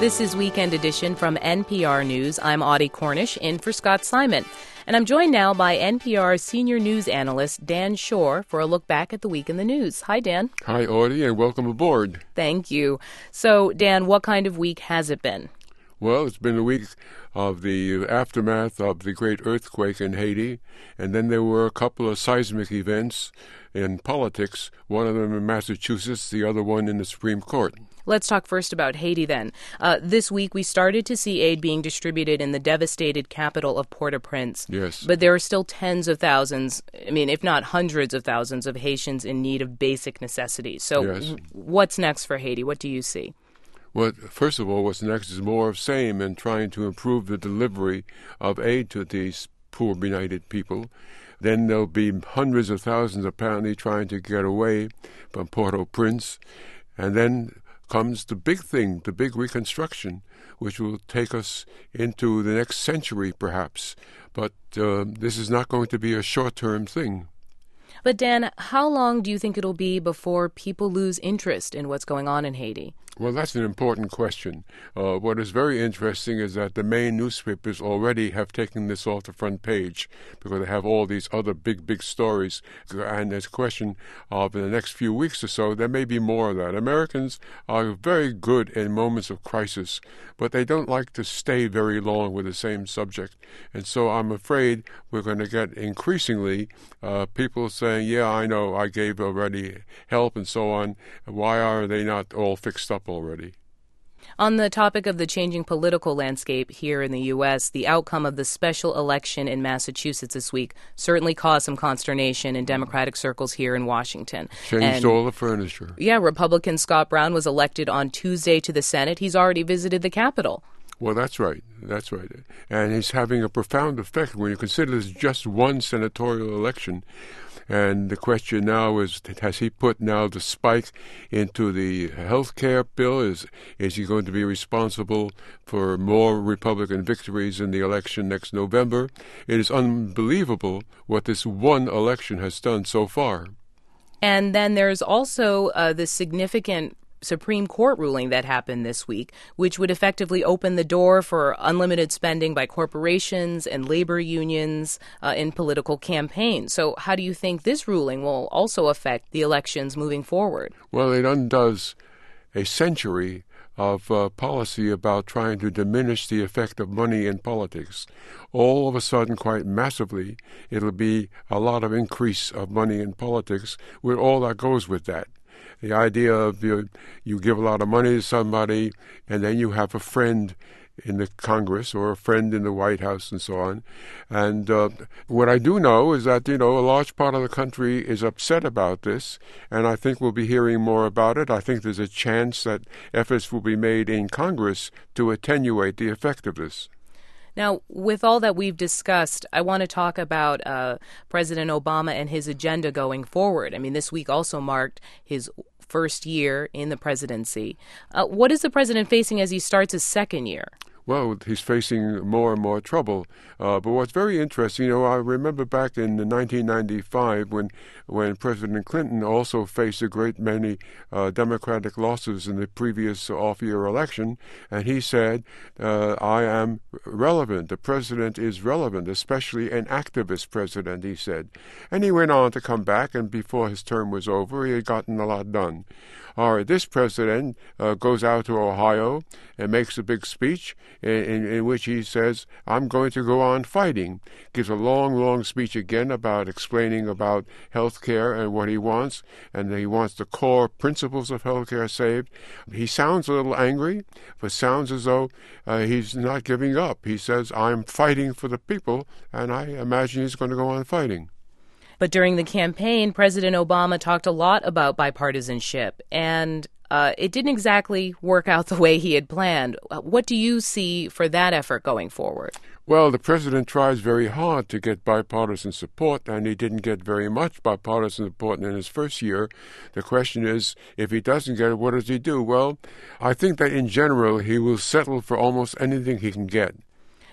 This is Weekend Edition from NPR News. I'm Audie Cornish, in for Scott Simon. And I'm joined now by NPR's senior news analyst, Dan Shore, for a look back at the week in the news. Hi, Dan. Hi, Audie, and welcome aboard. Thank you. So, Dan, what kind of week has it been? Well, it's been a week of the aftermath of the great earthquake in Haiti, and then there were a couple of seismic events in politics, one of them in Massachusetts, the other one in the Supreme Court. Let's talk first about Haiti then. This week we started to see aid being distributed in the devastated capital of Port-au-Prince. Yes. But there are still tens of thousands, if not hundreds of thousands of Haitians in need of basic necessities. So yes. What's next for Haiti? What do you see? Well, first of all, what's next is more of same and trying to improve the delivery of aid to these poor, benighted people. Then there'll be hundreds of thousands apparently trying to get away from Port-au-Prince. And then comes the big thing, the big reconstruction, which will take us into the next century, perhaps. But this is not going to be a short-term thing. But, Dan, how long do you think it'll be before people lose interest in what's going on in Haiti? Well, that's an important question. What is very interesting is that the main newspapers already have taken this off the front page because they have all these other big stories. And there's a question of in the next few weeks or so, there may be more of that. Americans are very good in moments of crisis, but they don't like to stay very long with the same subject. And so I'm afraid we're going to get increasingly people saying, yeah, I know, I gave already help and so on. Why are they not all fixed up already? On the topic of the changing political landscape here in the U.S., the outcome of the special election in Massachusetts this week certainly caused some consternation in Democratic circles here in Washington. Changed all the furniture. Yeah, Republican Scott Brown was elected on Tuesday to the Senate. He's already visited the Capitol. Well, that's right. That's right. And it's having a profound effect when you consider this just one senatorial election. And the question now is, has he put now the spike into the health care bill? Is he going to be responsible for more Republican victories in the election next November? It is unbelievable what this one election has done so far. And then there's also the significant Supreme Court ruling that happened this week, which would effectively open the door for unlimited spending by corporations and labor unions in political campaigns. So how do you think this ruling will also affect the elections moving forward? Well, it undoes a century of policy about trying to diminish the effect of money in politics. All of a sudden, quite massively, it'll be a lot of increase of money in politics with all that goes with that. The idea of you give a lot of money to somebody and then you have a friend in the Congress or a friend in the White House and so on. And what I do know is that, a large part of the country is upset about this, and I think we'll be hearing more about it. I think there's a chance that efforts will be made in Congress to attenuate the effect of this. Now, with all that we've discussed, I want to talk about President Obama and his agenda going forward. This week also marked his first year in the presidency. What is the president facing as he starts his second year? Well, he's facing more and more trouble. But what's very interesting, I remember back in 1995 when President Clinton also faced a great many Democratic losses in the previous off-year election, and he said, I am relevant. The president is relevant, especially an activist president, he said. And he went on to come back, and before his term was over, he had gotten a lot done. All right, this president goes out to Ohio and makes a big speech in which he says, I'm going to go on fighting. Gives a long speech again about explaining about health care and what he wants, and he wants the core principles of health care saved. He sounds a little angry, but sounds as though he's not giving up. He says, I'm fighting for the people, and I imagine he's going to go on fighting. But during the campaign, President Obama talked a lot about bipartisanship, and it didn't exactly work out the way he had planned. What do you see for that effort going forward? Well, the president tries very hard to get bipartisan support, and he didn't get very much bipartisan support in his first year. The question is, if he doesn't get it, what does he do? Well, I think that in general, he will settle for almost anything he can get.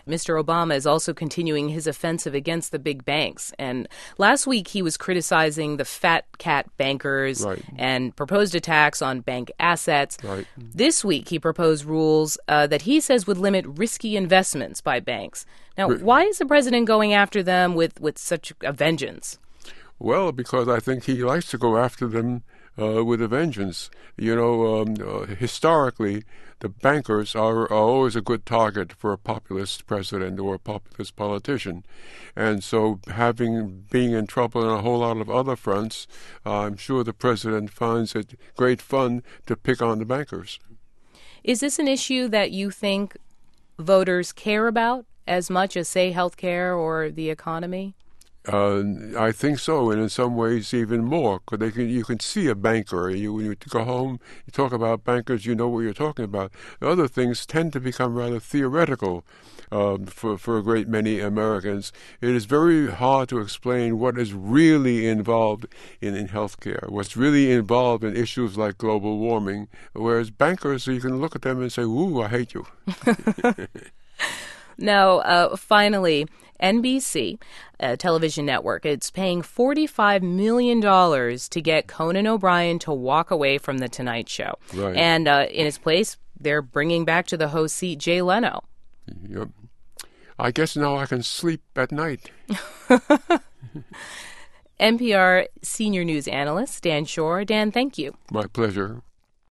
Mr. Obama is also continuing his offensive against the big banks. And last week he was criticizing the fat cat bankers and proposed a tax on bank assets. This week he proposed rules that he says would limit risky investments by banks. Now, why is the president going after them with such a vengeance? Well, because I think he likes to go after them with a vengeance. Historically, the bankers are always a good target for a populist president or a populist politician. And so being in trouble on a whole lot of other fronts, I'm sure the president finds it great fun to pick on the bankers. Is this an issue that you think voters care about as much as, say, health care or the economy? I think so, and in some ways even more, because you can see a banker. When you go home, you talk about bankers, you know what you're talking about. The other things tend to become rather theoretical for a great many Americans. It is very hard to explain what is really involved in healthcare, what's really involved in issues like global warming, whereas bankers, you can look at them and say, ooh, I hate you. Now, finally, NBC, a television network, it's paying $45 million to get Conan O'Brien to walk away from The Tonight Show. And in his place, they're bringing back to the host seat Jay Leno. Yep. I guess now I can sleep at night. NPR senior news analyst Dan Shor. Dan, thank you. My pleasure.